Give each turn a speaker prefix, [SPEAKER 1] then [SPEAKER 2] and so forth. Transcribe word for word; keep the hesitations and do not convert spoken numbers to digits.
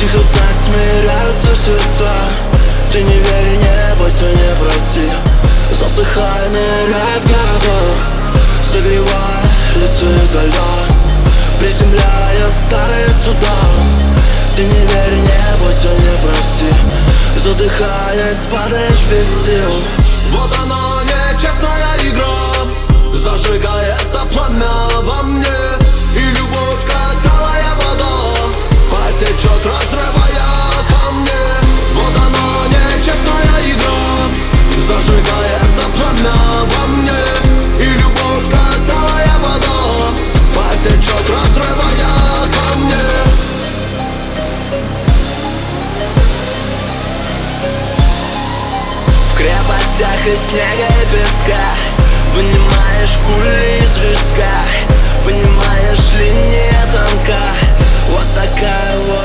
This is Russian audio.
[SPEAKER 1] Тихо вдаль смиряются сердца. Ты не верь, не бойся, не проси. Засыхай, ныряй в города, согревая лицо изо льда, приземляя старые суда. Ты не верь, не бойся, не проси. Задыхаясь, падаешь без сил.
[SPEAKER 2] Вот она, нечестная игра, зажигает это пламя во мне. И любовь, как талая вода, потечет, разрывая камни. Вот она, нечестная игра, зажигает это пламя во мне. И любовь, как талая вода, потечет, разрывая камни.
[SPEAKER 1] В крепостях из снега и песка вынимаешь пули из виска. Понимаешь, линия тонка. Вот такая вот